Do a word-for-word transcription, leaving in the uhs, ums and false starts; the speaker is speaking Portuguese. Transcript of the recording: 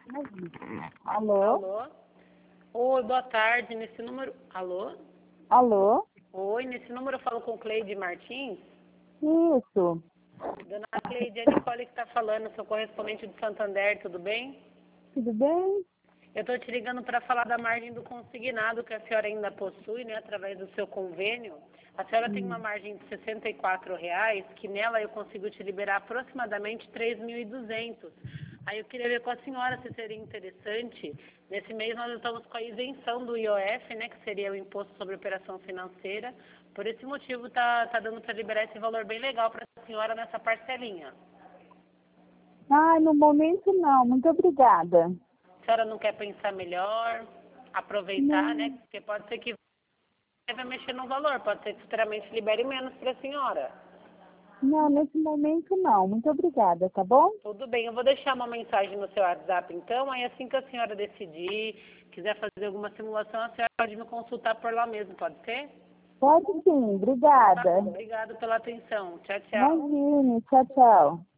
Alô? Alô? Oi, boa tarde. Nesse número. Alô? Alô? Oi, nesse número eu falo com Cleide Martins. Isso. Dona Cleide, é a Nicole que está falando, sou correspondente do Santander, tudo bem? Tudo bem? Eu estou te ligando para falar da margem do consignado que a senhora ainda possui, né, através do seu convênio. A senhora tem uma margem de sessenta e quatro reais, que nela eu consigo te liberar aproximadamente três mil e duzentos. Aí eu queria ver com a senhora se seria interessante. Nesse mês nós estamos com a isenção do I O F, né, que seria o Imposto sobre Operação Financeira. Por esse motivo tá, tá dando para liberar esse valor bem legal para a senhora nessa parcelinha. Ah, no momento não. Muito obrigada. A senhora não quer pensar melhor, aproveitar, né? Não, Porque pode ser que vai mexer no valor, pode ser que futuramente libere menos para a senhora. não, nesse momento não. Muito obrigada, tá bom? Tudo bem, eu vou deixar uma mensagem no seu WhatsApp então, aí assim que a senhora decidir, quiser fazer alguma simulação, a senhora pode me consultar por lá mesmo, pode ser? Pode sim, Então tá obrigada. bom, obrigado pela atenção. Tchau, tchau. Imagine, tchau, tchau.